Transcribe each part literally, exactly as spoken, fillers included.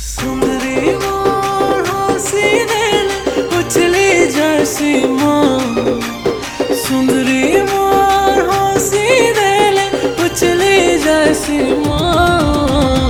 सुंदरी मोर हंसी देले उछली जैसी माँ। सुंदरी मोर हंसी देले उछली जैसी माँ।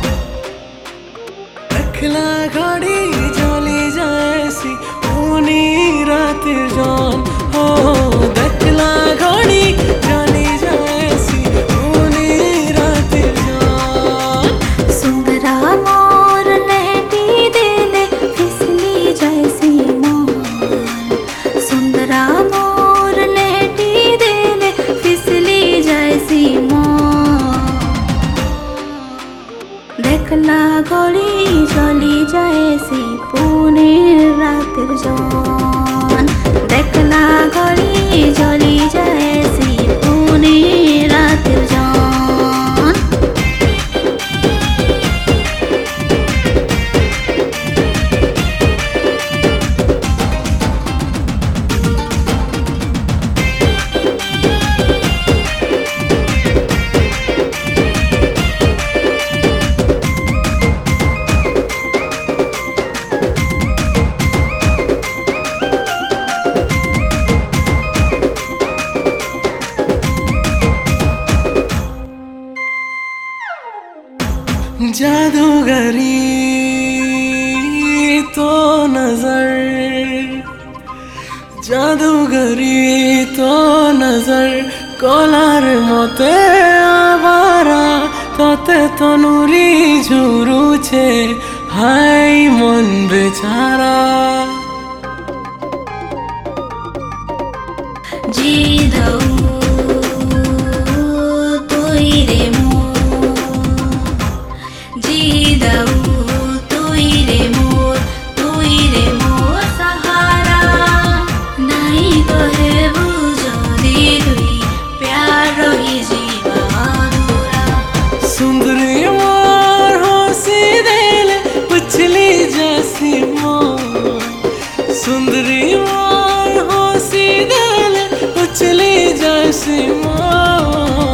देखला घड़ी जली जैसी पूनी रात जान हो। देखला घड़ी जली जैसी पूनी रात जान। सुंदरा मोर लहटी देले फिसली जैसी मान। सुंदरा मोर लहटी देले फिसली जैसी मान। देखला घड़ी जली जैसी पूनी रात जान। देखला घड़ी जली जैसी पूनी रात जान। जादूगरी तो नजर, जादूगरी तो नजर कलार मते आवारा तते तनुरी झुरुछे हाय मन बेचारा। जिदौ तुई रे मोर, जिदौ तुई रे मोर, तुई रे मोर सहारा। नाई गहे बुझली दुई प्यार रही जीवा अधूरा। सुंदरी मोर हंसी देले उछली जैसी माँ। सुंदरी मोर हंसी देले उछली जैसी माँ।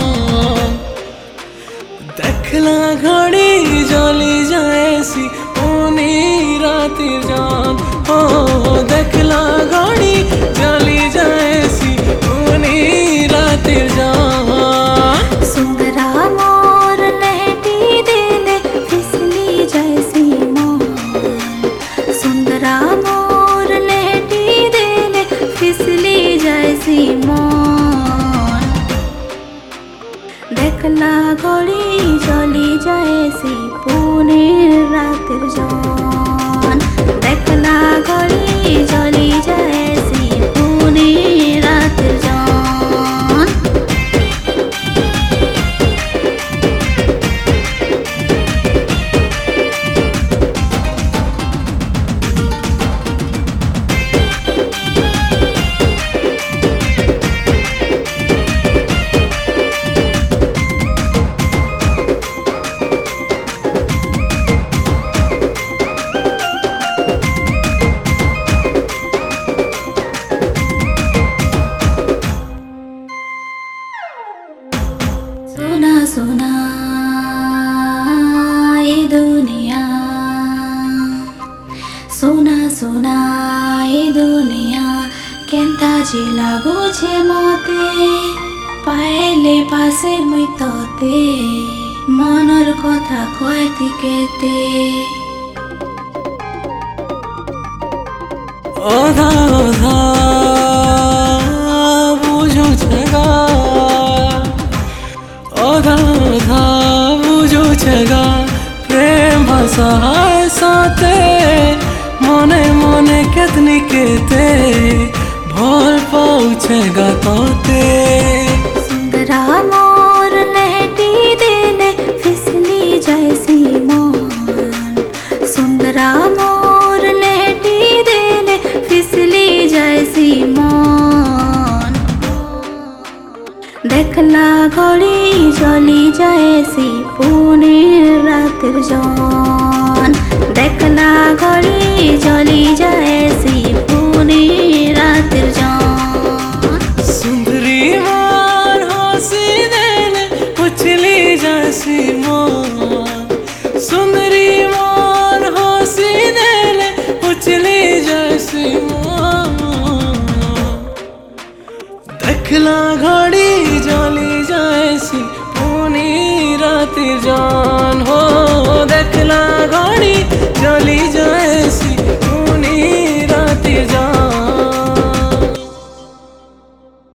देखला घड़ी जली जैसी पूनी रात जान हो। देखला घड़ी जली जैसी पूनी रात जान। सुंदरा मोर लहटी देले फिसली जैसी मान। सुंदरा मोर लहटी देले फिसली जैसी मान। देखला घड़ी जली जैसी पूनी रात जान। देखला घड़ी जली जैसी पूनी रात जान। सोना सोना ए दुनिया, सोना सोना ए दुनिया केन्ता जे लाଗୁছে মতে। পাইলে পাশে মুই ততে মনের কথা কইতে কেতে। ओधा ओधा बुझुछे गा, ओधा ओधा बुझुछे गा प्रेम भाषाय साथे। मने मने केतनी केते भल पाउछे गा तोते। सुंदरा मोर लहटी देले फिसली जैसी मान। सुंदरा मोर लहटी देले फिसली जैसी मान। देखला घड़ी जली जैसी पूनी रात जान। देखला घड़ी जली जैसी पूनी रात जान। सुंदरी मोर हंसी देले उछली जैसी माँ। सुंदरी मोर দেখলা ঘড়ি